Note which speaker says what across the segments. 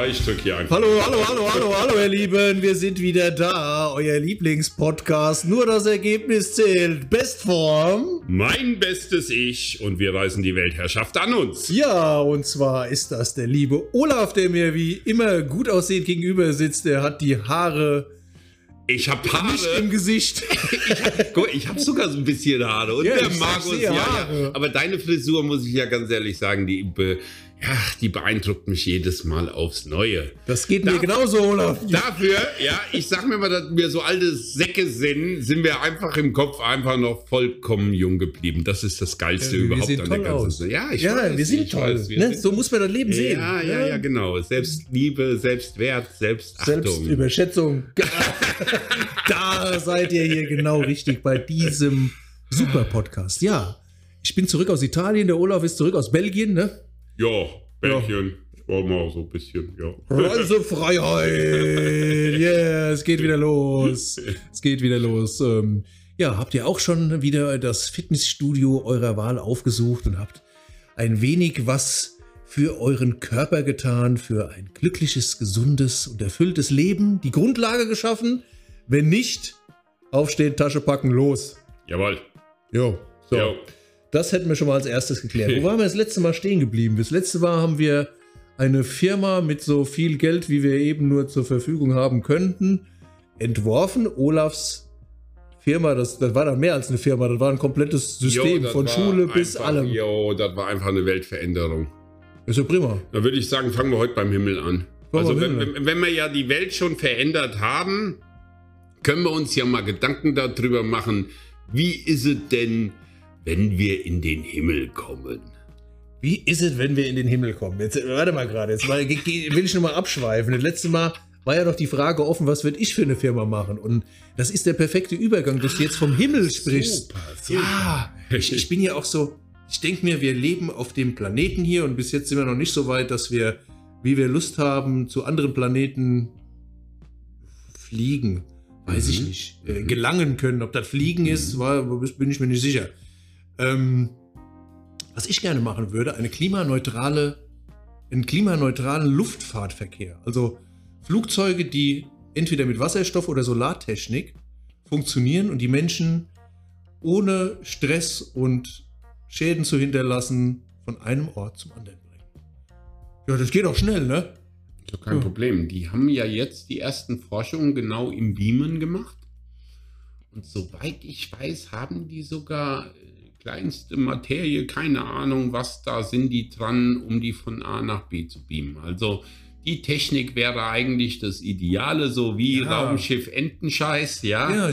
Speaker 1: Ja, ich drücke hier einfach.
Speaker 2: Hallo, ihr Lieben. Wir sind wieder da. Euer Lieblingspodcast. Nur das Ergebnis zählt. Bestform.
Speaker 1: Mein bestes Ich und wir reißen die Weltherrschaft an uns.
Speaker 2: Ja, und zwar ist das der liebe Olaf, der mir wie immer gut aussehend gegenüber sitzt. Der hat die Haare...
Speaker 1: Ich habe Haare
Speaker 2: nicht im Gesicht.
Speaker 1: Ich habe sogar so ein bisschen Haare. Und
Speaker 2: ja,
Speaker 1: der Markus, ja. Aber deine Frisur, muss ich ja ganz ehrlich sagen, die beeindruckt mich jedes Mal aufs Neue.
Speaker 2: Das geht mir genauso, Olaf.
Speaker 1: Dafür, ja, ich sag mir mal, dass wir so alte Säcke sind wir einfach im Kopf einfach noch vollkommen jung geblieben. Das ist das Geilste überhaupt an der ganzen Sache. Ja,
Speaker 2: wir sind toll. So muss man das Leben sehen.
Speaker 1: Ja, genau. Selbstliebe, Selbstwert, Selbstachtung.
Speaker 2: Selbstüberschätzung. Da seid ihr hier genau richtig bei diesem super Podcast. Ja, ich bin zurück aus Italien, der Olaf ist zurück aus Belgien, ne?
Speaker 1: Ja, Belgien. Ich war mal so ein bisschen, ja.
Speaker 2: Reisefreiheit! Yeah, es geht wieder los. Ja, habt ihr auch schon wieder das Fitnessstudio eurer Wahl aufgesucht und habt ein wenig was für euren Körper getan, für ein glückliches, gesundes und erfülltes Leben, die Grundlage geschaffen? Wenn nicht, aufstehen, Tasche packen, los.
Speaker 1: Jawohl.
Speaker 2: Jo, so.
Speaker 1: Jo.
Speaker 2: Das hätten wir schon mal als erstes geklärt. Wo waren wir das letzte Mal stehen geblieben? Das letzte Mal haben wir eine Firma mit so viel Geld, wie wir eben nur zur Verfügung haben könnten, entworfen. Olafs Firma, das war dann mehr als eine Firma, das war ein komplettes System von Schule bis allem.
Speaker 1: Jo, das war einfach eine Weltveränderung.
Speaker 2: Ist ja prima.
Speaker 1: Da würde ich sagen, fangen wir heute beim Himmel an. Also wenn wir ja die Welt schon verändert haben, können wir uns ja mal Gedanken darüber machen, wie ist es denn, wenn wir in den Himmel kommen?
Speaker 2: Wie ist es, wenn wir in den Himmel kommen? Jetzt, warte mal gerade, jetzt will ich nochmal abschweifen. Das letzte Mal war ja noch die Frage offen, was würde ich für eine Firma machen? Und das ist der perfekte Übergang, dass du jetzt vom Himmel sprichst.
Speaker 1: Super.
Speaker 2: Ja, ich bin ja auch so, ich denke mir, wir leben auf dem Planeten hier und bis jetzt sind wir noch nicht so weit, dass wir, wie wir Lust haben, zu anderen Planeten fliegen. Weiß ich nicht. Gelangen können. Ob das Fliegen ist, bin ich mir nicht sicher. Was ich gerne machen würde, einen klimaneutralen Luftfahrtverkehr. Also Flugzeuge, die entweder mit Wasserstoff oder Solartechnik funktionieren und die Menschen ohne Stress und Schäden zu hinterlassen von einem Ort zum anderen bringen. Ja, das geht auch schnell, ne?
Speaker 1: Ist doch kein Problem. Die haben ja jetzt die ersten Forschungen genau im Beamen gemacht. Und soweit ich weiß, haben die sogar kleinste Materie, keine Ahnung, was da sind die dran, um die von A nach B zu beamen. Also die Technik wäre eigentlich das Ideale, so wie Raumschiff Entenscheiß, ja,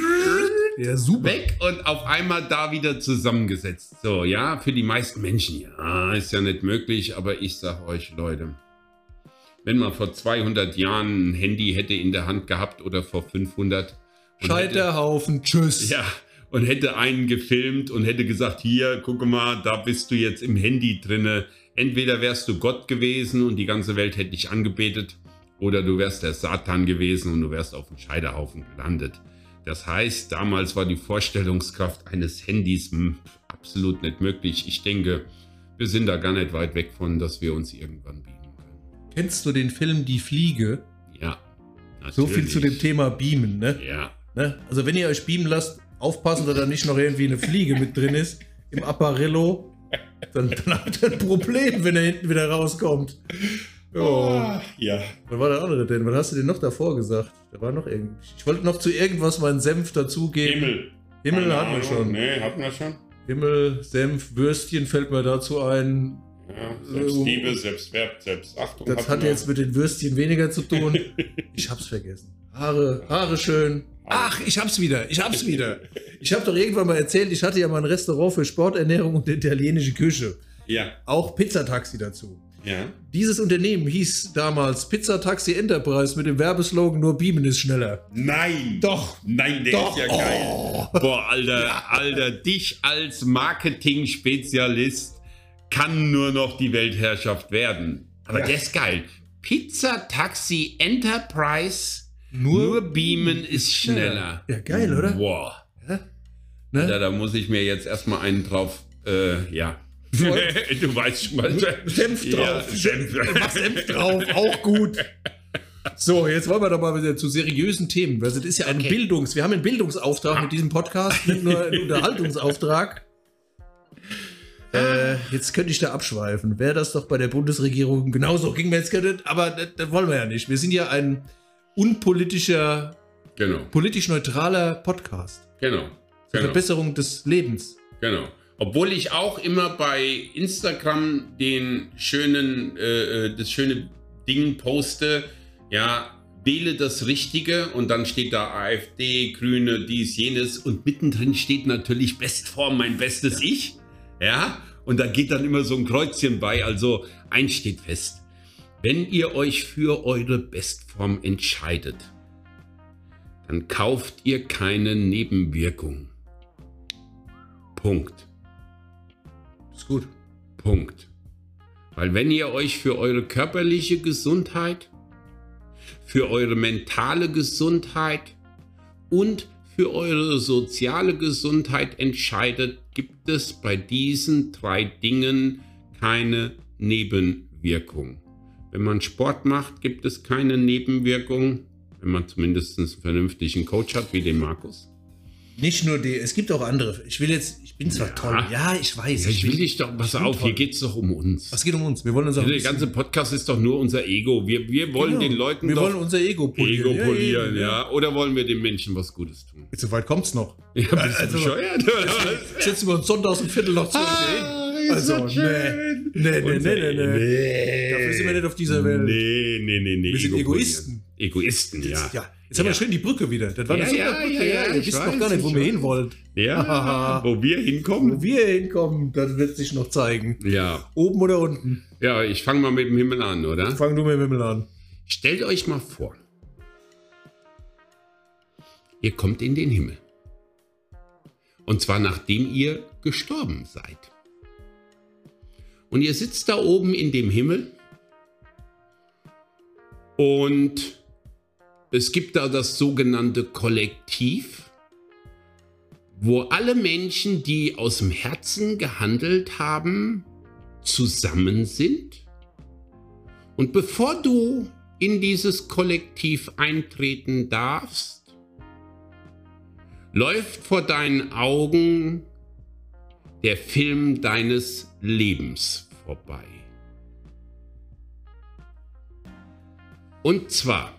Speaker 1: super. Weg und auf einmal da wieder zusammengesetzt. So, ja, für die meisten Menschen, ja, ist ja nicht möglich, aber ich sag euch, Leute, wenn man vor 200 Jahren ein Handy hätte in der Hand gehabt oder vor 500.
Speaker 2: Scheiterhaufen, tschüss.
Speaker 1: Ja, und hätte einen gefilmt und hätte gesagt, hier, guck mal, da bist du jetzt im Handy drinne. Entweder wärst du Gott gewesen und die ganze Welt hätte dich angebetet, oder du wärst der Satan gewesen und du wärst auf dem Scheiterhaufen gelandet. Das heißt, damals war die Vorstellungskraft eines Handys absolut nicht möglich. Ich denke, wir sind da gar nicht weit weg von, dass wir uns irgendwann beamen können.
Speaker 2: Kennst du den Film Die Fliege?
Speaker 1: Ja, natürlich.
Speaker 2: So viel zu dem Thema Beamen, ne?
Speaker 1: Ja.
Speaker 2: Ne? Also wenn ihr euch beamen lasst, aufpassen, dass da nicht noch irgendwie eine Fliege mit drin ist im Apparello, dann habt ihr ein Problem, wenn er hinten wieder rauskommt.
Speaker 1: Ja.
Speaker 2: Was war der andere denn? Was hast du denn noch davor gesagt? Da war noch irgendwie. Ich wollte noch zu irgendwas meinen Senf dazugeben. Himmel hatten wir schon.
Speaker 1: Nee, hatten wir schon.
Speaker 2: Himmel, Senf, Würstchen fällt mir dazu ein.
Speaker 1: Ja, Selbstliebe, Selbstwert, Selbstachtung.
Speaker 2: Das hat jetzt mit den Würstchen weniger zu tun. Ich hab's vergessen. Haare schön. Ach, ich hab's wieder. Ich habe doch irgendwann mal erzählt, ich hatte ja mal ein Restaurant für Sporternährung und italienische Küche.
Speaker 1: Ja.
Speaker 2: Auch Pizzataxi dazu.
Speaker 1: Ja.
Speaker 2: Dieses Unternehmen hieß damals Pizzataxi Enterprise mit dem Werbeslogan nur Beamen ist schneller.
Speaker 1: Nein.
Speaker 2: Doch.
Speaker 1: Nein, der ist ja geil. Boah, Alter, dich als Marketing-Spezialist kann nur noch die Weltherrschaft werden. Aber der ist geil. Pizzataxi Enterprise, nur Beamen ist schneller.
Speaker 2: Ja, geil, oder?
Speaker 1: Boah.
Speaker 2: Ja? Ne?
Speaker 1: Da muss ich mir jetzt erstmal einen drauf, Du weißt schon mal.
Speaker 2: Senf drauf.
Speaker 1: Ja, Senf.
Speaker 2: Mach Senf drauf, auch gut. So, jetzt wollen wir doch mal wieder zu seriösen Themen. Also das ist ja wir haben einen Bildungsauftrag mit diesem Podcast, nicht nur einen Unterhaltungsauftrag. Jetzt könnte ich da abschweifen. Wäre das doch bei der Bundesregierung genauso. Ging mir jetzt gar nicht, aber das wollen wir ja nicht. Wir sind ja ein unpolitischer, politisch neutraler Podcast.
Speaker 1: Genau.
Speaker 2: Zur Verbesserung des Lebens.
Speaker 1: Genau. Obwohl ich auch immer bei Instagram das schöne Ding poste, ja, wähle das Richtige und dann steht da AfD, Grüne, dies, jenes und mittendrin steht natürlich Bestform, mein bestes Ich. Ja, und da geht dann immer so ein Kreuzchen bei, also eins steht fest. Wenn ihr euch für eure Bestform entscheidet, dann kauft ihr keine Nebenwirkung. Punkt.
Speaker 2: Ist gut.
Speaker 1: Punkt. Weil wenn ihr euch für eure körperliche Gesundheit, für eure mentale Gesundheit und für eure soziale Gesundheit entscheidet, gibt es bei diesen 3 Dingen keine Nebenwirkung. Wenn man Sport macht, gibt es keine Nebenwirkung, wenn man zumindest einen vernünftigen Coach hat, wie den Markus.
Speaker 2: Nicht nur die, es gibt auch andere. Ich bin zwar toll. Ja, ich weiß.
Speaker 1: Ja, ich will dich doch, pass auf, hier geht es doch um uns.
Speaker 2: Was geht um uns? Wir wollen unser
Speaker 1: Der ganze Podcast ist doch nur unser Ego. Wir wollen den Leuten
Speaker 2: wir wollen unser Ego
Speaker 1: polieren. Ja. Oder wollen wir den Menschen was Gutes tun?
Speaker 2: Jetzt so weit kommt's noch.
Speaker 1: Ja, bist du bescheuert?
Speaker 2: Sitzen wir uns sonntags um Viertel nach 12 Also, nee. Dafür sind wir nicht auf dieser Welt.
Speaker 1: Nee.
Speaker 2: Wir sind Egoisten.
Speaker 1: Egoisten, ja.
Speaker 2: Jetzt haben wir schön die Brücke wieder. Das war eine super Brücke. Ihr wisst noch gar nicht, wo wir hin wollen.
Speaker 1: Ja, wo wir hinkommen.
Speaker 2: Das wird sich noch zeigen.
Speaker 1: Ja.
Speaker 2: Oben oder unten?
Speaker 1: Ja, ich fange mal mit dem Himmel an, oder?
Speaker 2: Fang du mit dem Himmel an.
Speaker 1: Stellt euch mal vor, ihr kommt in den Himmel. Und zwar nachdem ihr gestorben seid. Und ihr sitzt da oben in dem Himmel und es gibt da das sogenannte Kollektiv, wo alle Menschen, die aus dem Herzen gehandelt haben, zusammen sind. Und bevor du in dieses Kollektiv eintreten darfst, läuft vor deinen Augen der Film deines Lebens vorbei. Und zwar,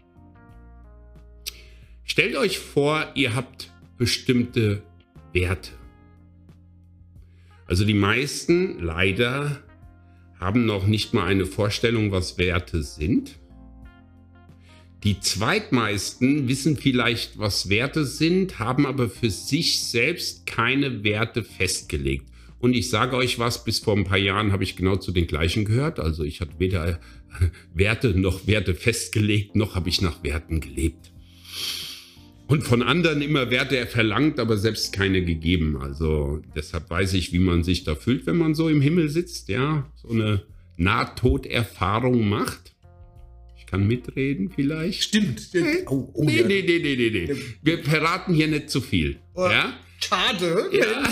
Speaker 1: stellt euch vor, ihr habt bestimmte Werte. Also die meisten leider haben noch nicht mal eine Vorstellung, was Werte sind. Die zweitmeisten wissen vielleicht, was Werte sind, haben aber für sich selbst keine Werte festgelegt. Und ich sage euch was, bis vor ein paar Jahren habe ich genau zu den gleichen gehört. Also ich hatte weder Werte noch Werte festgelegt, noch habe ich nach Werten gelebt. Und von anderen immer Werte verlangt, aber selbst keine gegeben. Also deshalb weiß ich, wie man sich da fühlt, wenn man so im Himmel sitzt, ja, so eine Nahtoderfahrung macht. Ich kann mitreden vielleicht.
Speaker 2: Stimmt.
Speaker 1: Nee. Wir verraten hier nicht zu viel.
Speaker 2: Oh,
Speaker 1: ja?
Speaker 2: Schade.
Speaker 1: Ja.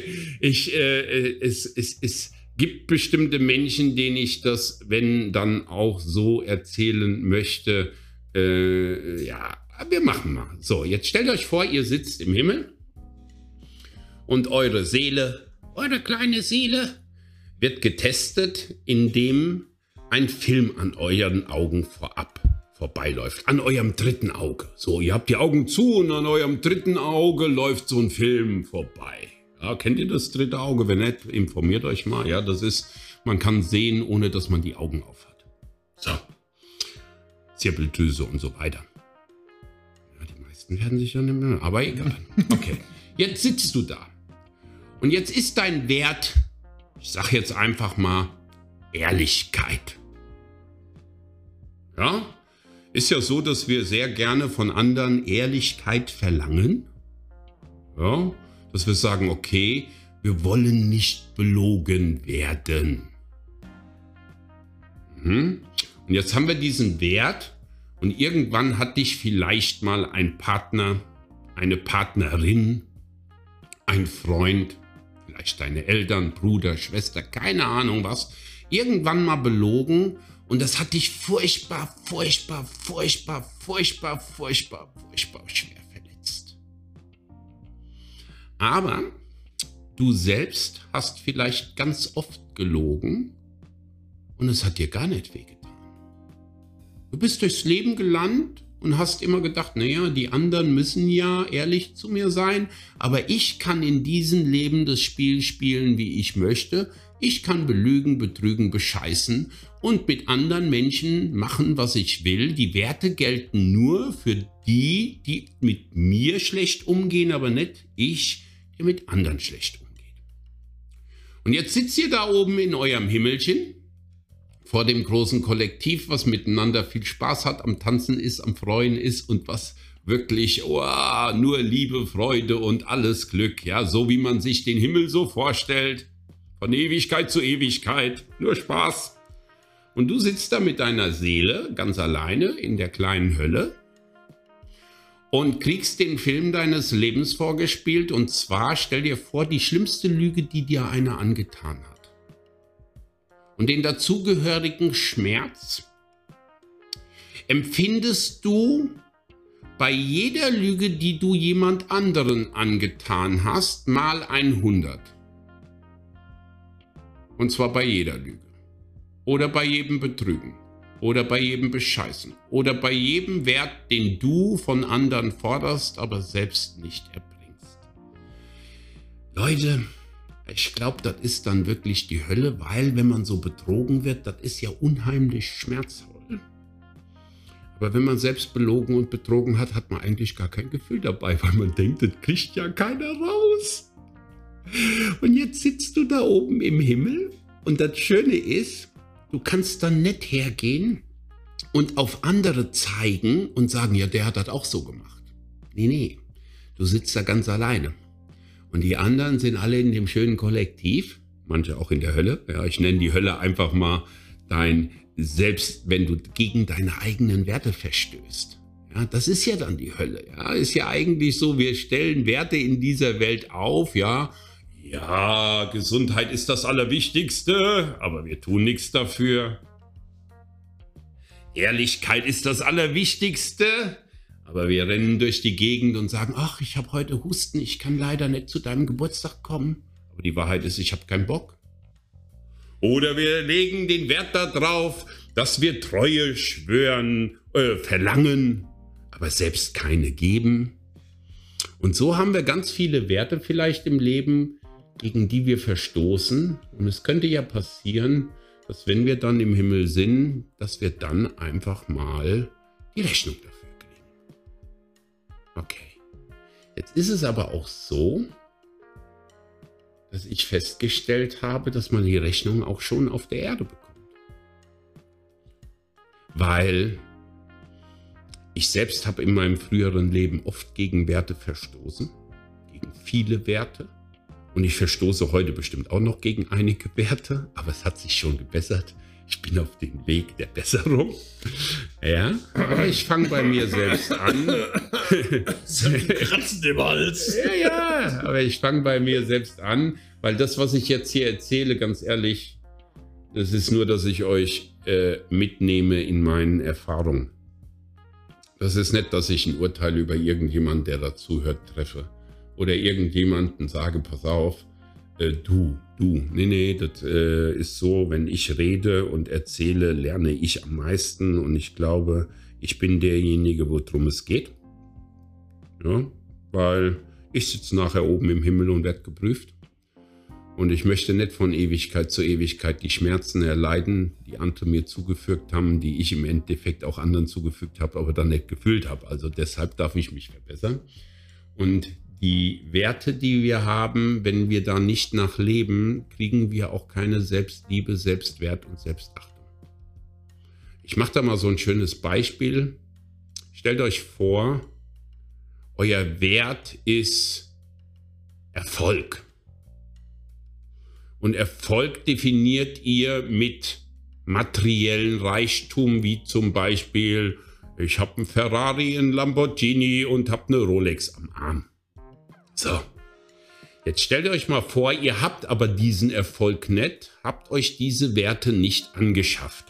Speaker 1: Es gibt bestimmte Menschen, denen ich das, wenn dann auch so erzählen möchte. Ja, wir machen mal. So, jetzt stellt euch vor, ihr sitzt im Himmel und eure Seele, eure kleine Seele, wird getestet, indem ein Film an euren Augen vorbeiläuft. An eurem dritten Auge. So, ihr habt die Augen zu und an eurem dritten Auge läuft so ein Film vorbei. Ja, kennt ihr das dritte Auge? Wenn nicht, informiert euch mal. Ja, das ist, man kann sehen, ohne dass man die Augen aufhat. So. Zirbeldrüse und so weiter. Ja, die meisten werden sich ja nicht mehr, aber egal. Okay, jetzt sitzt du da. Und jetzt ist dein Wert, ich sage jetzt einfach mal, Ehrlichkeit. Ja, ist ja so, dass wir sehr gerne von anderen Ehrlichkeit verlangen. Ja, dass wir sagen, okay, wir wollen nicht belogen werden. Und jetzt haben wir diesen Wert und irgendwann hat dich vielleicht mal ein Partner, eine Partnerin, ein Freund, vielleicht deine Eltern, Bruder, Schwester, keine Ahnung was, irgendwann mal belogen und das hat dich furchtbar schwer verletzt. Aber du selbst hast vielleicht ganz oft gelogen und es hat dir gar nicht wehgetan. Du bist durchs Leben gelandet und hast immer gedacht, naja, die anderen müssen ja ehrlich zu mir sein, aber ich kann in diesem Leben das Spiel spielen, wie ich möchte. Ich kann belügen, betrügen, bescheißen und mit anderen Menschen machen, was ich will. Die Werte gelten nur für die, die mit mir schlecht umgehen, aber nicht ich, der mit anderen schlecht umgeht. Und jetzt sitzt ihr da oben in eurem Himmelchen vor dem großen Kollektiv, was miteinander viel Spaß hat, am Tanzen ist, am Freuen ist und was wirklich nur Liebe, Freude und alles Glück, ja, so wie man sich den Himmel so vorstellt, von Ewigkeit zu Ewigkeit, nur Spaß. Und du sitzt da mit deiner Seele ganz alleine in der kleinen Hölle und kriegst den Film deines Lebens vorgespielt und zwar, stell dir vor, die schlimmste Lüge, die dir einer angetan hat. Und den dazugehörigen Schmerz empfindest du bei jeder Lüge, die du jemand anderen angetan hast, mal 100. Und zwar bei jeder Lüge. Oder bei jedem Betrügen. Oder bei jedem Bescheißen. Oder bei jedem Wert, den du von anderen forderst, aber selbst nicht erbringst. Leute, ich glaube, das ist dann wirklich die Hölle, weil wenn man so betrogen wird, das ist ja unheimlich schmerzvoll. Aber wenn man selbst belogen und betrogen hat, hat man eigentlich gar kein Gefühl dabei, weil man denkt, das kriegt ja keiner raus. Und jetzt sitzt du da oben im Himmel und das Schöne ist, du kannst dann nicht hergehen und auf andere zeigen und sagen, ja, der hat das auch so gemacht. Nee, du sitzt da ganz alleine. Und die anderen sind alle in dem schönen Kollektiv, manche auch in der Hölle. Ja, ich nenne die Hölle einfach mal dein Selbst, wenn du gegen deine eigenen Werte verstößt. Ja, das ist ja dann die Hölle. Ja, ist ja eigentlich so, wir stellen Werte in dieser Welt auf. Ja, Gesundheit ist das Allerwichtigste, aber wir tun nichts dafür. Ehrlichkeit ist das Allerwichtigste. Aber wir rennen durch die Gegend und sagen, ach, ich habe heute Husten, ich kann leider nicht zu deinem Geburtstag kommen. Aber die Wahrheit ist, ich habe keinen Bock. Oder wir legen den Wert darauf, dass wir Treue verlangen, aber selbst keine geben. Und so haben wir ganz viele Werte vielleicht im Leben, gegen die wir verstoßen. Und es könnte ja passieren, dass wenn wir dann im Himmel sind, dass wir dann einfach mal die Rechnung dafür kriegen. Okay, jetzt ist es aber auch so, dass ich festgestellt habe, dass man die Rechnung auch schon auf der Erde bekommt. Weil ich selbst habe in meinem früheren Leben oft gegen Werte verstoßen, gegen viele Werte. Und ich verstoße heute bestimmt auch noch gegen einige Werte, aber es hat sich schon gebessert. Ich bin auf dem Weg der Besserung. Ja, aber ich fange bei mir selbst an.
Speaker 2: Kratzen im Hals.
Speaker 1: Ja, aber ich fange bei mir selbst an, weil das, was ich jetzt hier erzähle, ganz ehrlich, das ist nur, dass ich euch mitnehme in meinen Erfahrungen. Das ist nicht, dass ich ein Urteil über irgendjemanden, der dazuhört, treffe. Oder irgendjemanden sage, pass auf, du. Nee, das ist so, wenn ich rede und erzähle, lerne ich am meisten. Und ich glaube, ich bin derjenige, worum es geht. Ja, weil ich sitze nachher oben im Himmel und werde geprüft. Und ich möchte nicht von Ewigkeit zu Ewigkeit die Schmerzen erleiden, die andere mir zugefügt haben, die ich im Endeffekt auch anderen zugefügt habe, aber dann nicht gefühlt habe. Also deshalb darf ich mich verbessern. Und die Werte, die wir haben, wenn wir da nicht nach leben, kriegen wir auch keine Selbstliebe, Selbstwert und Selbstachtung. Ich mache da mal so ein schönes Beispiel. Stellt euch vor, euer Wert ist Erfolg. Und Erfolg definiert ihr mit materiellen Reichtum, wie zum Beispiel, ich habe einen Ferrari, einen Lamborghini und habe eine Rolex am Arm. So, Jetzt stellt euch mal vor, ihr habt aber diesen Erfolg nicht, habt euch diese Werte nicht angeschafft.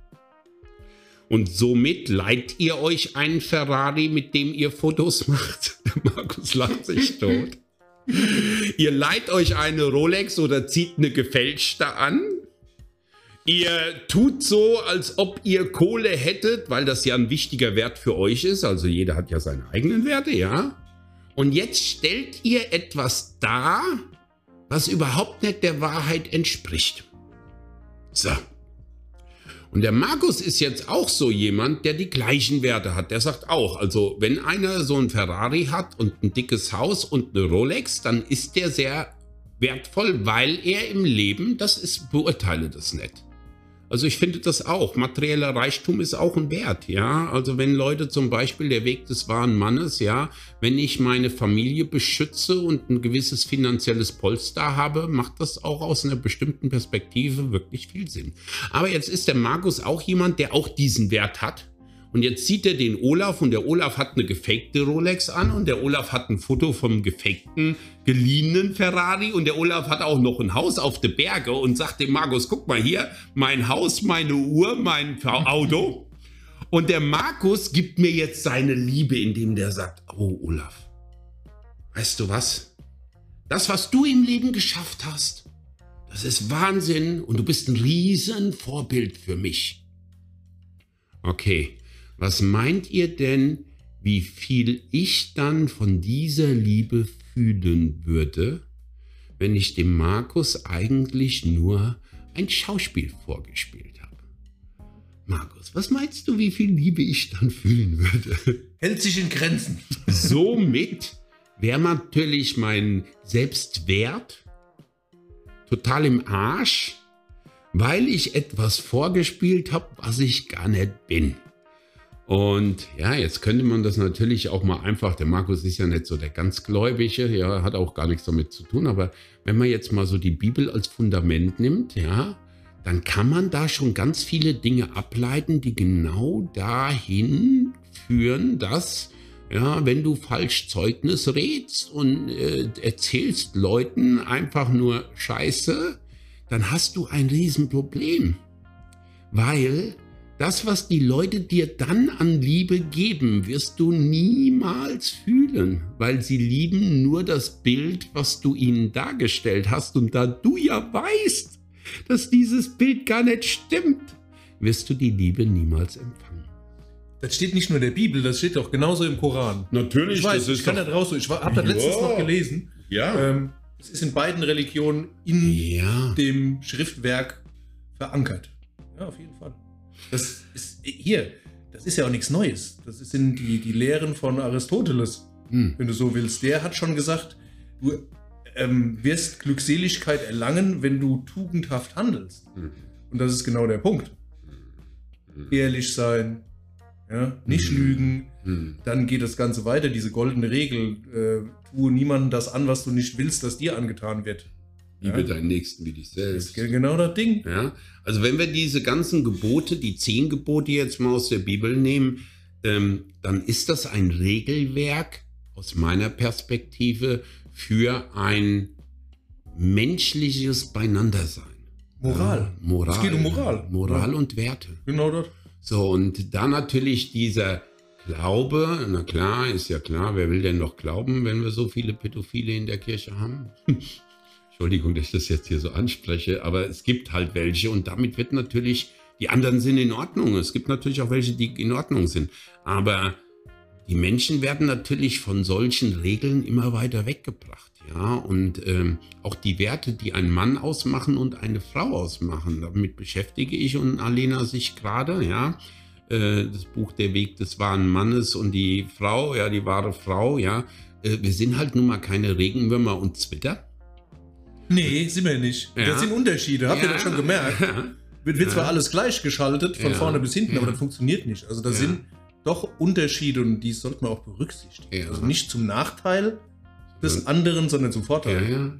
Speaker 1: Und somit leiht ihr euch einen Ferrari, mit dem ihr Fotos macht. Der Markus lacht sich tot. Ihr leiht euch eine Rolex oder zieht eine gefälschte an. Ihr tut so, als ob ihr Kohle hättet, weil das ja ein wichtiger Wert für euch ist. Also jeder hat ja seine eigenen Werte, ja. Und jetzt stellt ihr etwas dar, was überhaupt nicht der Wahrheit entspricht. So. Und der Markus ist jetzt auch so jemand, der die gleichen Werte hat. Der sagt auch, also wenn einer so ein Ferrari hat und ein dickes Haus und eine Rolex, dann ist der sehr wertvoll, weil er im Leben, beurteile das nicht. Also ich finde das auch, materieller Reichtum ist auch ein Wert, ja. Also wenn Leute zum Beispiel, der Weg des wahren Mannes, ja, wenn ich meine Familie beschütze und ein gewisses finanzielles Polster habe, macht das auch aus einer bestimmten Perspektive wirklich viel Sinn. Aber jetzt ist der Markus auch jemand, der auch diesen Wert hat. Und jetzt sieht er den Olaf und der Olaf hat eine gefakte Rolex an und der Olaf hat ein Foto vom gefakten, geliehenen Ferrari und der Olaf hat auch noch ein Haus auf den Berge und sagt dem Markus, guck mal hier, mein Haus, meine Uhr, mein Auto. Und der Markus gibt mir jetzt seine Liebe, indem der sagt, oh Olaf, weißt du was? Das, was du im Leben geschafft hast, das ist Wahnsinn und du bist ein riesen Vorbild für mich. Okay. Was meint ihr denn, wie viel ich dann von dieser Liebe fühlen würde, wenn ich dem Markus eigentlich nur ein Schauspiel vorgespielt habe? Markus, was meinst du, wie viel Liebe ich dann fühlen würde?
Speaker 2: Hält sich in Grenzen.
Speaker 1: Somit wäre natürlich mein Selbstwert total im Arsch, weil ich etwas vorgespielt habe, was ich gar nicht bin. Und ja, jetzt könnte man das natürlich auch mal einfach, der Markus ist ja nicht so der ganz Gläubige, ja, hat auch gar nichts damit zu tun, aber wenn man jetzt mal so die Bibel als Fundament nimmt, ja, dann kann man da schon ganz viele Dinge ableiten, die genau dahin führen, dass, ja, wenn du falsch Zeugnis redst und erzählst Leuten einfach nur Scheiße, dann hast du ein Riesenproblem, weil das, was die Leute dir dann an Liebe geben, wirst du niemals fühlen, weil sie lieben nur das Bild, was du ihnen dargestellt hast. Und da du ja weißt, dass dieses Bild gar nicht stimmt, wirst du die Liebe niemals empfangen.
Speaker 2: Das steht nicht nur in der Bibel, das steht auch genauso im Koran.
Speaker 1: Natürlich,
Speaker 2: ich weiß, ich kann das raus. Ich habe das letztens noch gelesen.
Speaker 1: Ja.
Speaker 2: Es ist in beiden Religionen in dem Schriftwerk verankert. Ja, auf jeden Fall. Das ist ja auch nichts Neues. Das sind die Lehren von Aristoteles, wenn du so willst. Der hat schon gesagt, du wirst Glückseligkeit erlangen, wenn du tugendhaft handelst. Und das ist genau der Punkt. Ehrlich sein, ja, nicht lügen. Dann geht das Ganze weiter, diese goldene Regel. Tue niemandem das an, was du nicht willst, dass dir angetan wird.
Speaker 1: Liebe deinen Nächsten wie dich selbst.
Speaker 2: Das ist genau das Ding.
Speaker 1: Ja, also wenn wir diese ganzen Gebote, die 10 Gebote jetzt mal aus der Bibel nehmen, dann ist das ein Regelwerk aus meiner Perspektive für ein menschliches Beieinandersein.
Speaker 2: Moral.
Speaker 1: Ja, Moral.
Speaker 2: Es geht um Moral.
Speaker 1: Moral und Werte.
Speaker 2: Genau das.
Speaker 1: So, und da natürlich dieser Glaube, na klar, ist ja klar, wer will denn noch glauben, wenn wir so viele Pädophile in der Kirche haben? Entschuldigung, dass ich das jetzt hier so anspreche, aber es gibt halt welche und damit wird natürlich, die anderen sind in Ordnung. Es gibt natürlich auch welche, die in Ordnung sind. Aber die Menschen werden natürlich von solchen Regeln immer weiter weggebracht. Ja, und auch die Werte, die einen Mann ausmachen und eine Frau ausmachen, damit beschäftige ich und Alena sich gerade, ja. Das Buch Der Weg des wahren Mannes und die Frau, ja, die wahre Frau, ja. Wir sind halt nun mal keine Regenwürmer und Zwitter.
Speaker 2: Nee, sind wir nicht.
Speaker 1: Ja.
Speaker 2: Das sind Unterschiede, habt ihr das schon gemerkt? Wird zwar alles gleich geschaltet, von vorne bis hinten, aber das funktioniert nicht. Also da sind doch Unterschiede und die sollte man auch berücksichtigen.
Speaker 1: Ja.
Speaker 2: Also nicht zum Nachteil des anderen, sondern zum Vorteil.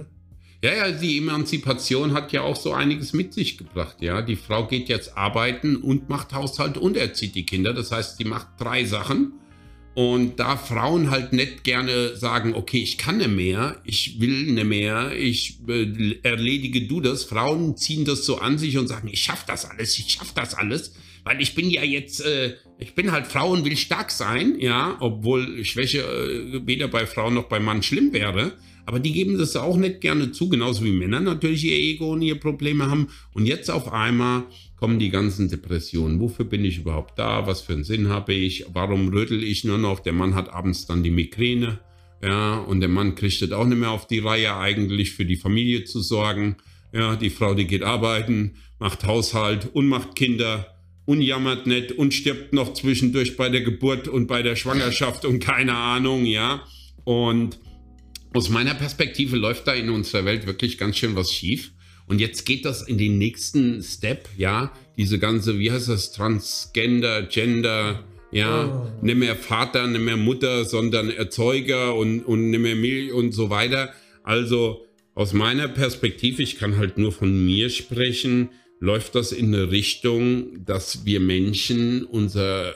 Speaker 1: Ja, die Emanzipation hat ja auch so einiges mit sich gebracht. Ja, die Frau geht jetzt arbeiten und macht Haushalt und erzieht die Kinder. Das heißt, sie macht 3 Sachen. Und da Frauen halt nicht gerne sagen, okay, ich kann nicht mehr, ich will nicht mehr, erledige du das. Frauen ziehen das so an sich und sagen, ich schaff das alles, weil ich bin ja jetzt, ich bin halt Frau und will stark sein, ja, obwohl Schwäche weder bei Frauen noch bei Mann schlimm wäre. Aber die geben das auch nicht gerne zu, genauso wie Männer natürlich ihr Ego und ihre Probleme haben. Und jetzt auf einmal kommen die ganzen Depressionen. Wofür bin ich überhaupt da? Was für einen Sinn habe ich? Warum rödel ich nur noch? Der Mann hat abends dann die Migräne. Ja, und der Mann kriegt es auch nicht mehr auf die Reihe, eigentlich für die Familie zu sorgen. Ja, die Frau, die geht arbeiten, macht Haushalt und macht Kinder und jammert nicht und stirbt noch zwischendurch bei der Geburt und bei der Schwangerschaft und keine Ahnung, ja. Und aus meiner Perspektive läuft da in unserer Welt wirklich ganz schön was schief. Und jetzt geht das in den nächsten Step, ja, diese ganze, wie heißt das, Transgender, Gender, ja, nicht mehr Vater, nicht mehr Mutter, sondern Erzeuger und nicht mehr Milch und so weiter. Also aus meiner Perspektive, ich kann halt nur von mir sprechen, läuft das in eine Richtung, dass wir Menschen unser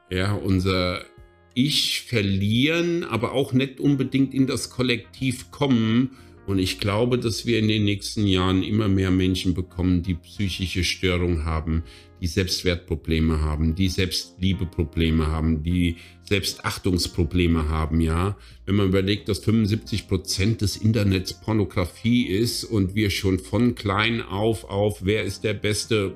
Speaker 1: Ich verlieren, aber auch nicht unbedingt in das Kollektiv kommen. Und ich glaube, dass wir in den nächsten Jahren immer mehr Menschen bekommen, die psychische Störungen haben, die Selbstwertprobleme haben, die Selbstliebeprobleme haben, die Selbstachtungsprobleme haben, ja. Wenn man überlegt, dass 75% des Internets Pornografie ist und wir schon von klein auf, wer ist der Beste,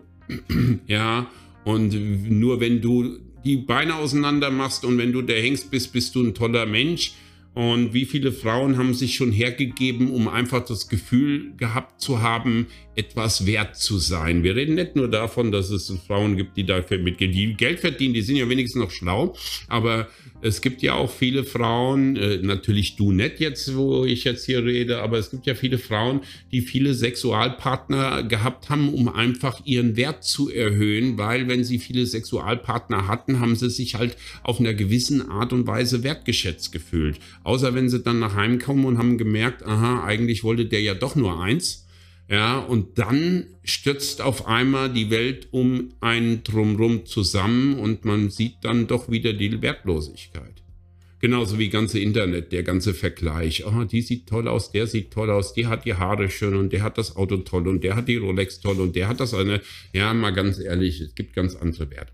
Speaker 1: ja, und nur wenn du die Beine auseinander machst und wenn du der Hengst bist, bist du ein toller Mensch. Und wie viele Frauen haben sich schon hergegeben, um einfach das Gefühl gehabt zu haben, etwas wert zu sein. Wir reden nicht nur davon, dass es Frauen gibt, die dafür mit Geld verdienen, die sind ja wenigstens noch schlau, aber es gibt ja auch viele Frauen, natürlich du nicht jetzt, wo ich jetzt hier rede, aber es gibt ja viele Frauen, die viele Sexualpartner gehabt haben, um einfach ihren Wert zu erhöhen, weil wenn sie viele Sexualpartner hatten, haben sie sich halt auf einer gewissen Art und Weise wertgeschätzt gefühlt. Außer wenn sie dann nach Hause kommen und haben gemerkt, aha, eigentlich wollte der ja doch nur eins. Ja, und dann stürzt auf einmal die Welt um einen drumherum zusammen und man sieht dann doch wieder die Wertlosigkeit. Genauso wie ganze Internet, der ganze Vergleich. Oh, die sieht toll aus, der sieht toll aus, die hat die Haare schön und der hat das Auto toll und der hat die Rolex toll und der hat das eine. Ja, mal ganz ehrlich, es gibt ganz andere Werte.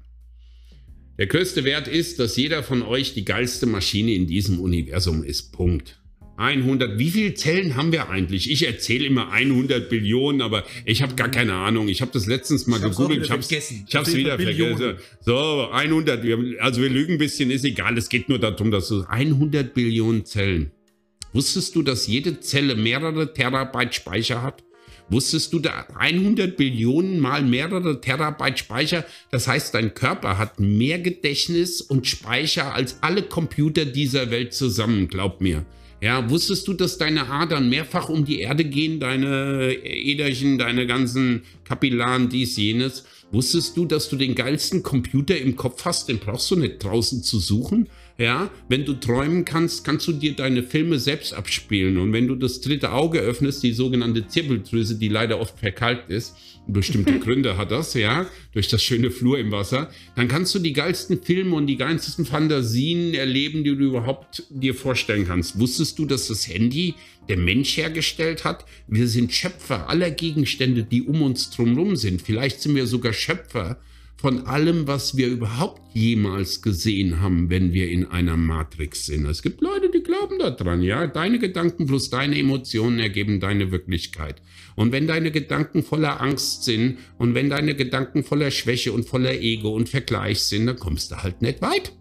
Speaker 1: Der größte Wert ist, dass jeder von euch die geilste Maschine in diesem Universum ist. Punkt. 100, wie viele Zellen haben wir eigentlich? Ich erzähle immer 100 Billionen, aber ich habe gar keine Ahnung. Ich habe das letztens mal gegoogelt. Ich habe es wieder vergessen. So, 100, also wir lügen ein bisschen, ist egal. Es geht nur darum, dass du 100 Billionen Zellen. Wusstest du, dass jede Zelle mehrere Terabyte Speicher hat? Wusstest du, da 100 Billionen mal mehrere Terabyte Speicher? Das heißt, dein Körper hat mehr Gedächtnis und Speicher als alle Computer dieser Welt zusammen, glaub mir. Ja, wusstest du, dass deine Adern mehrfach um die Erde gehen, deine Äderchen, deine ganzen Kapillaren, dies, jenes? Wusstest du, dass du den geilsten Computer im Kopf hast? Den brauchst du nicht draußen zu suchen. Ja, wenn du träumen kannst, kannst du dir deine Filme selbst abspielen. Und wenn du das dritte Auge öffnest, die sogenannte Zirbeldrüse, die leider oft verkalkt ist, bestimmte Gründe hat das, ja, durch das schöne Fluor im Wasser, dann kannst du die geilsten Filme und die geilsten Fantasien erleben, die du überhaupt dir vorstellen kannst. Wusstest du, dass das Handy der Mensch hergestellt hat? Wir sind Schöpfer aller Gegenstände, die um uns drumherum sind. Vielleicht sind wir sogar Schöpfer von allem, was wir überhaupt jemals gesehen haben, wenn wir in einer Matrix sind. Es gibt Leute, die glauben daran, ja. Deine Gedanken plus deine Emotionen ergeben deine Wirklichkeit. Und wenn deine Gedanken voller Angst sind und wenn deine Gedanken voller Schwäche und voller Ego und Vergleich sind, dann kommst du halt nicht weit.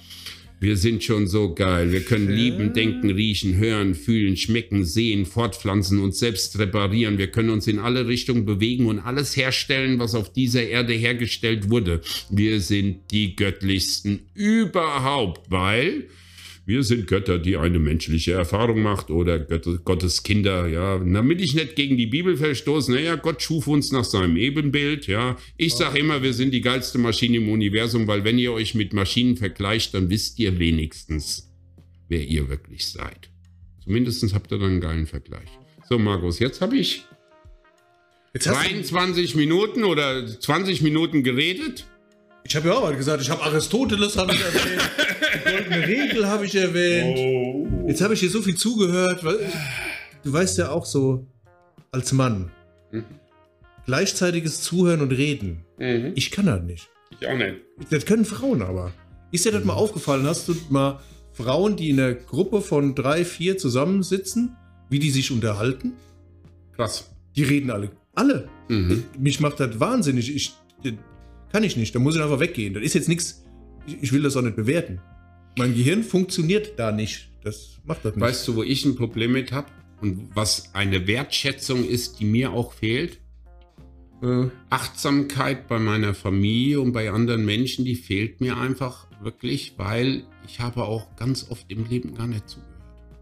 Speaker 1: Wir sind schon so geil. Wir können lieben, denken, riechen, hören, fühlen, schmecken, sehen, fortpflanzen, uns selbst reparieren. Wir können uns in alle Richtungen bewegen und alles herstellen, was auf dieser Erde hergestellt wurde. Wir sind die göttlichsten überhaupt, weil wir sind Götter, die eine menschliche Erfahrung macht oder Gottes Kinder, ja. Damit ich nicht gegen die Bibel verstoße, naja, Gott schuf uns nach seinem Ebenbild, ja. Ich sage immer, wir sind die geilste Maschine im Universum, weil wenn ihr euch mit Maschinen vergleicht, dann wisst ihr wenigstens, wer ihr wirklich seid. Zumindest habt ihr dann einen geilen Vergleich. So, Markus, jetzt habe ich 23 Minuten oder 20 Minuten geredet.
Speaker 2: Ich habe ja auch mal gesagt, ich habe Aristoteles habe ich erwähnt, die goldene Regel habe ich erwähnt. Jetzt habe ich dir so viel zugehört, weil du weißt ja auch so, als Mann, gleichzeitiges Zuhören und Reden. Ich kann das nicht.
Speaker 1: Ich auch nicht.
Speaker 2: Das können Frauen aber. Ist dir das mal aufgefallen? Hast du mal Frauen, die in einer Gruppe von 3, 4 zusammensitzen, wie die sich unterhalten?
Speaker 1: Krass.
Speaker 2: Die reden alle. Alle. Mich macht das wahnsinnig. Kann ich nicht. Da muss ich einfach weggehen. Das ist jetzt nichts. Ich will das auch nicht bewerten. Mein Gehirn funktioniert da nicht. Das macht das nicht.
Speaker 1: Weißt du, wo ich ein Problem mit habe? Und was eine Wertschätzung ist, die mir auch fehlt? Achtsamkeit bei meiner Familie und bei anderen Menschen, die fehlt mir einfach wirklich, weil ich habe auch ganz oft im Leben gar nicht zugehört.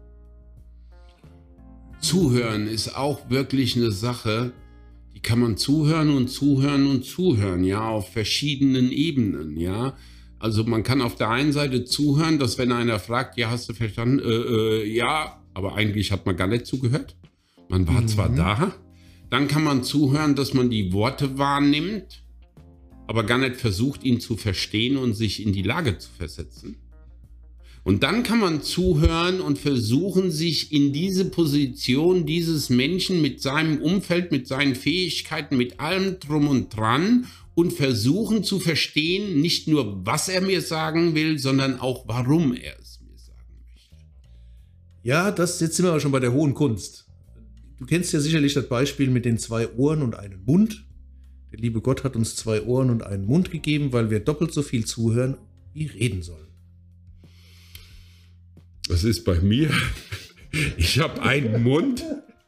Speaker 1: Zuhören ist auch wirklich eine Sache, die kann man zuhören und zuhören und zuhören, ja, auf verschiedenen Ebenen, ja. Also man kann auf der einen Seite zuhören, dass wenn einer fragt, ja, hast du verstanden? Ja, aber eigentlich hat man gar nicht zugehört. Man war zwar da. Dann kann man zuhören, dass man die Worte wahrnimmt, aber gar nicht versucht, ihn zu verstehen und sich in die Lage zu versetzen. Und dann kann man zuhören und versuchen, sich in diese Position dieses Menschen mit seinem Umfeld, mit seinen Fähigkeiten, mit allem drum und dran und versuchen zu verstehen, nicht nur, was er mir sagen will, sondern auch, warum er es mir sagen möchte.
Speaker 2: Ja, jetzt sind wir aber schon bei der hohen Kunst. Du kennst ja sicherlich das Beispiel mit den 2 Ohren und einem Mund. Der liebe Gott hat uns 2 Ohren und einen Mund gegeben, weil wir doppelt so viel zuhören, wie reden sollen.
Speaker 1: Das ist bei mir. Ich habe einen Mund,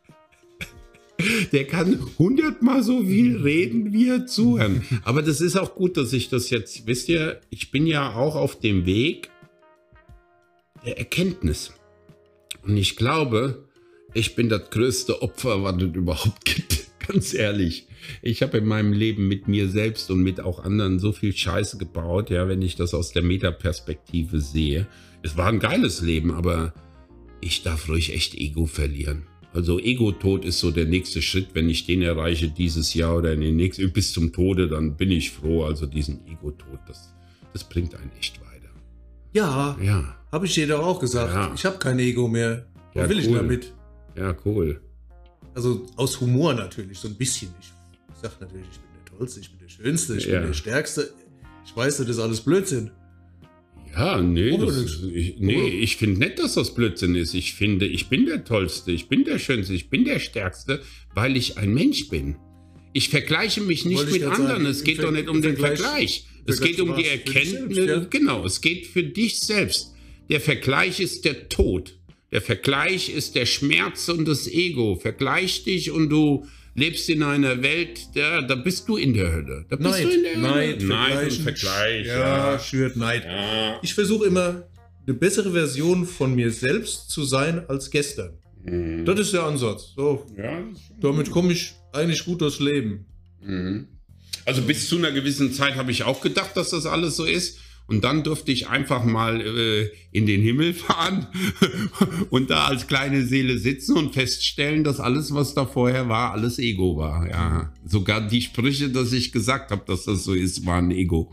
Speaker 1: der kann 100-mal so viel reden, wie er zuhören. Aber das ist auch gut, dass ich das jetzt, wisst ihr, ich bin ja auch auf dem Weg der Erkenntnis. Und ich glaube, ich bin das größte Opfer, was es überhaupt gibt. Ganz ehrlich. Ich habe in meinem Leben mit mir selbst und mit auch anderen so viel Scheiße gebaut, ja, wenn ich das aus der Metaperspektive sehe. Es war ein geiles Leben, aber ich darf ruhig echt Ego verlieren. Also Ego-Tod ist so der nächste Schritt. Wenn ich den erreiche dieses Jahr oder in den nächsten, bis zum Tode, dann bin ich froh. Also diesen Ego-Tod, das bringt einen echt weiter.
Speaker 2: Ja, habe ich dir doch auch gesagt. Ja. Ich habe kein Ego mehr. Was will ich damit?
Speaker 1: Ja, cool.
Speaker 2: Also aus Humor natürlich, so ein bisschen. Ich sage natürlich, ich bin der Tollste, ich bin der Schönste, ich bin der Stärkste. Ich weiß, das ist alles Blödsinn.
Speaker 1: Ja, nee, ich finde nicht, dass das Blödsinn ist. Ich finde, ich bin der Tollste, ich bin der Schönste, ich bin der Stärkste, weil ich ein Mensch bin. Ich vergleiche mich nicht mit anderen. Es geht doch nicht um den Vergleich. Es geht um die Erkenntnis. Selbst, ja? Genau, es geht für dich selbst. Der Vergleich ist der Tod. Der Vergleich ist der Schmerz und das Ego. Vergleich dich und du lebst in einer Welt, da bist du in der Hölle. Da bist du in der Hölle. Neid und Vergleich.
Speaker 2: Ja, schürt Neid. Ja. Ich versuche immer, eine bessere Version von mir selbst zu sein als gestern. Das ist der Ansatz. So, damit komme ich eigentlich gut durchs Leben.
Speaker 1: Also bis zu einer gewissen Zeit habe ich auch gedacht, dass das alles so ist. Und dann durfte ich einfach mal in den Himmel fahren und da als kleine Seele sitzen und feststellen, dass alles, was da vorher war, alles Ego war. Ja, sogar die Sprüche, dass ich gesagt habe, dass das so ist, waren Ego.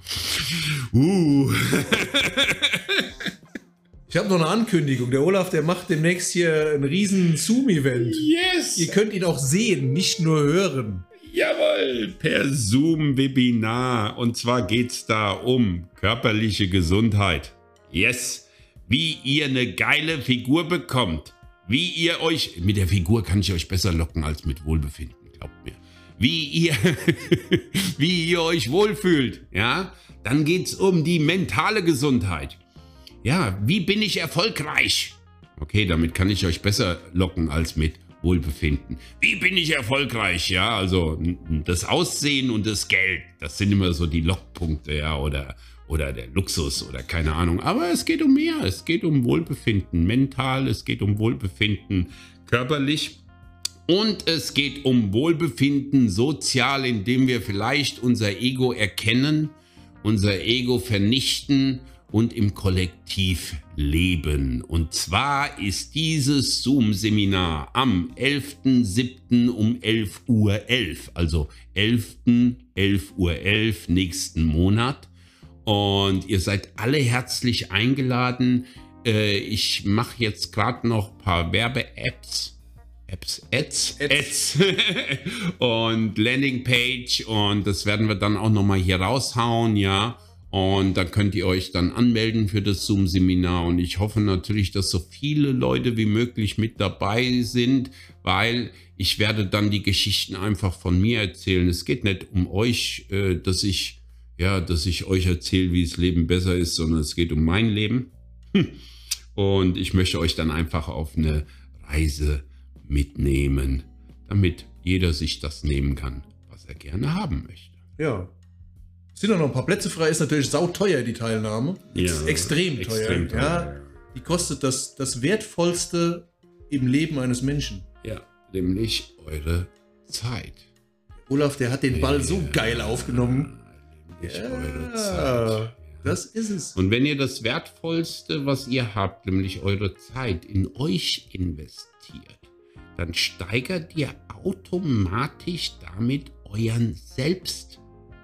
Speaker 2: Ich habe noch eine Ankündigung. Der Olaf, der macht demnächst hier ein riesen Zoom-Event.
Speaker 1: Yes!
Speaker 2: Ihr könnt ihn auch sehen, nicht nur hören.
Speaker 1: Jawohl, per Zoom-Webinar. Und zwar geht es da um körperliche Gesundheit. Yes, wie ihr eine geile Figur bekommt. Wie ihr euch, mit der Figur kann ich euch besser locken als mit Wohlbefinden, glaubt mir. Wie ihr euch wohlfühlt, ja. Dann geht es um die mentale Gesundheit. Ja, wie bin ich erfolgreich? Okay, damit kann ich euch besser locken als mit Wohlbefinden. Wie bin ich erfolgreich? Ja, also das Aussehen und das Geld, das sind immer so die Lockpunkte, ja, oder der Luxus oder keine Ahnung. Aber es geht um mehr. Es geht um Wohlbefinden mental, es geht um Wohlbefinden körperlich und es geht um Wohlbefinden sozial, indem wir vielleicht unser Ego erkennen, unser Ego vernichten und im Kollektiv leben. Und zwar ist dieses Zoom-Seminar am 11.07. um 11:11 Uhr, also 11.11 Uhr nächsten Monat. Und ihr seid alle herzlich eingeladen. Ich mache jetzt gerade noch ein paar Werbe-Apps. Ads und Landingpage, und das werden wir dann auch nochmal hier raushauen, ja. Und da könnt ihr euch dann anmelden für das Zoom-Seminar, und ich hoffe natürlich, dass so viele Leute wie möglich mit dabei sind, weil ich werde dann die Geschichten einfach von mir erzählen. Es geht nicht um euch, dass ich euch erzähle, wie das Leben besser ist, sondern es geht um mein Leben. Und ich möchte euch dann einfach auf eine Reise mitnehmen, damit jeder sich das nehmen kann, was er gerne haben möchte.
Speaker 2: Ja. Sind auch noch ein paar Plätze frei, ist natürlich sauteuer, die Teilnahme.
Speaker 1: Ja,
Speaker 2: extrem teuer. Ja, die kostet das Wertvollste im Leben eines Menschen.
Speaker 1: Ja, nämlich eure Zeit.
Speaker 2: Olaf, der hat den Ball so geil aufgenommen.
Speaker 1: Nämlich eure Zeit.
Speaker 2: Das ist es.
Speaker 1: Und wenn ihr das Wertvollste, was ihr habt, nämlich eure Zeit, in euch investiert, dann steigert ihr automatisch damit euren Selbstwert.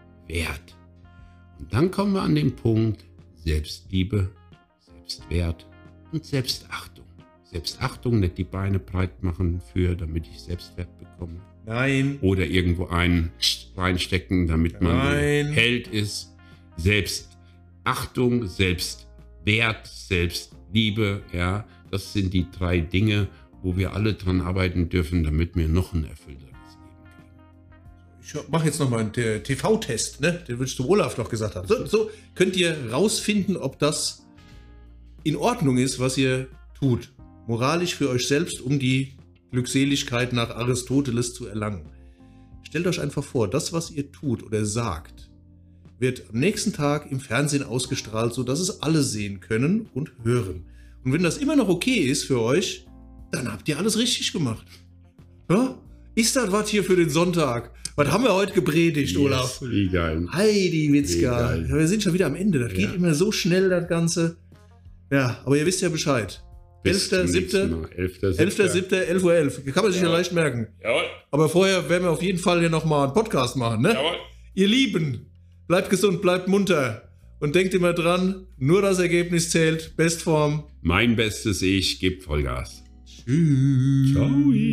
Speaker 1: Und dann kommen wir an den Punkt Selbstliebe, Selbstwert und Selbstachtung. Selbstachtung, nicht die Beine breit machen damit ich Selbstwert bekomme.
Speaker 2: Nein.
Speaker 1: Oder irgendwo einen reinstecken, damit man Held ist. Selbstachtung, Selbstwert, Selbstliebe, ja, das sind die 3 Dinge, wo wir alle dran arbeiten dürfen, damit wir noch ein erfüllteres Leben kriegen.
Speaker 2: Ich mache jetzt nochmal einen TV-Test, ne? Den willst du Olaf noch gesagt haben. So könnt ihr rausfinden, ob das in Ordnung ist, was ihr tut. Moralisch für euch selbst, um die Glückseligkeit nach Aristoteles zu erlangen. Stellt euch einfach vor, das, was ihr tut oder sagt, wird am nächsten Tag im Fernsehen ausgestrahlt, sodass es alle sehen können und hören. Und wenn das immer noch okay ist für euch, dann habt ihr alles richtig gemacht. Ja? Ist das was hier für den Sonntag? Was haben wir heute gepredigt, Olaf?
Speaker 1: Wie geil.
Speaker 2: Heidi Witzka. Ja, wir sind schon wieder am Ende. Das geht immer so schnell, das Ganze. Ja, aber ihr wisst ja Bescheid. 11.7. 11.7. Kann man sich ja leicht merken.
Speaker 1: Jawohl.
Speaker 2: Aber vorher werden wir auf jeden Fall hier nochmal einen Podcast machen, ne?
Speaker 1: Jawohl.
Speaker 2: Ihr Lieben, bleibt gesund, bleibt munter. Und denkt immer dran, nur das Ergebnis zählt. Bestform.
Speaker 1: Mein bestes Ich gibt Vollgas.
Speaker 2: Tschüss.
Speaker 1: Ciao.